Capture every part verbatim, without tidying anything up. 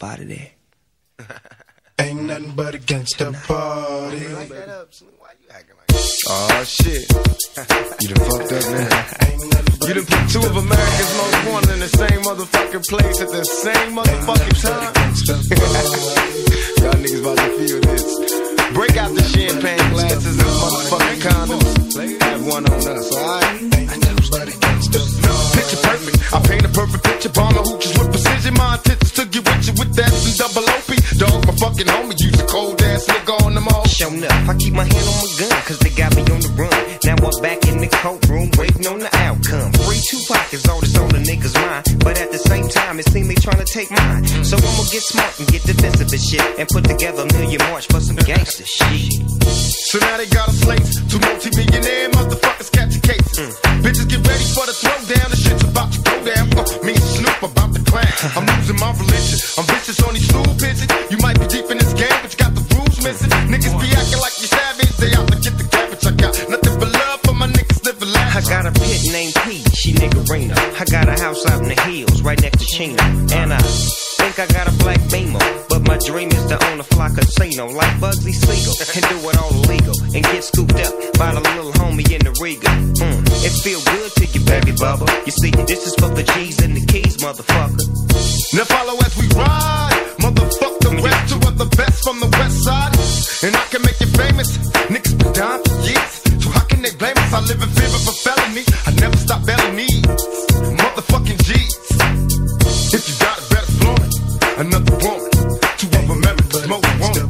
up out of there. Ain't nothing but a gangsta party. Why you acting like that? Oh shit. You done fucked up, man. You done put two of America's most wanted in the same motherfucking place at the same motherfucking time. Y'all niggas about to feel this. Break out the champagne glasses and motherfucking condoms. Have one on us, alright? Picture perfect. I paint a perfect picture. Bomb the hoochies with precision. My intentions to get with you with that and double O P. Dog, my fucking homie. Use a cold ass nigga on them all. Show enough. I keep my hand on my gun, cause they got me on the run. Now I'm back in the courtroom, waiting on the outcome. Free Tupac is all that's on the niggas' mind. But at the same time, it seems they tryna take mine. So I'ma get smart and get defensive and shit. And put together a million march for some gangster shit. So now they got us slates. Two multi-millionaire motherfuckers catch a case. Mm. Bitches get ready for the throwdown. The shit's about to go down. Uh, me and Snoop about to clown. I'm losing my religion. I'm vicious on these stool pigeons. You might be deep in this game, but you got the rules missing. Niggas be acting like you savage. They out to get the cabbage. I got nothing but love for my niggas living life. I got a pit named P, she niggerina. I got a house out in the hills, right next to Chino. And I think I got a black Beamer, but my dream is to own a fly casino like Bugsy Siegel and do it all illegal and get scooped up by the little homie in the Riga. Mm, it feel good to you, baby bubba. You see, this is for the G's and the keys, motherfucker. Now follow as we ride, motherfuck the rest. Two of the best from the west side, and I can make you famous. Niggas been down for years, so how can they blame us? I live in fear of a felony. I never stop belling needs, motherfucking G's. If you got it, better flaunt it. Another woman, two of America's most wanted.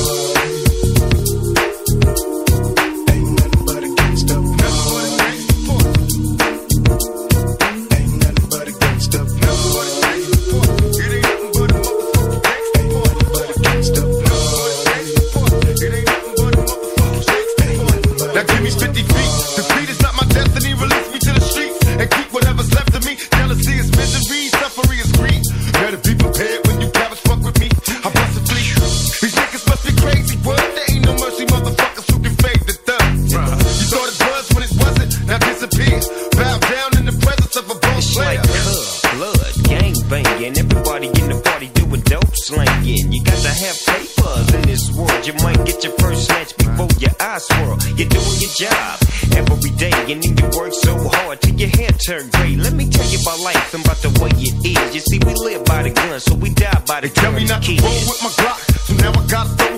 Ain't nothing but a gangsta party. Ain't nothing but a gangsta party. It ain't nothing but a motherfucking gangsta party. It ain't nothing but a motherfucking gangsta party. Now give me fifty feet. Defeat is not my destiny. Release me to the streets and keep whatever's left of me. Jealousy is misery, suffering is greed. Better be prepared when you cabbage fuck with me. I bust a fleet. These niggas must be crazy. What? There ain't no mercy, motherfuckers who can fade the thug. You thought it was when it wasn't. Now disappear. Bow down in the presence of a boss player. Like cub, blood, gang banging. Everybody in the party doing dope slanging. You got to have papers in this world. You might get your first snatch before your eyes swirl. You're doing your job every day, and then you work so hard till your hair turn gray. Let me tell you about life and about the way it is. You see, we live by the gun, so we die by the gun. Tell me not to roll with my Glock, so now I gotta throw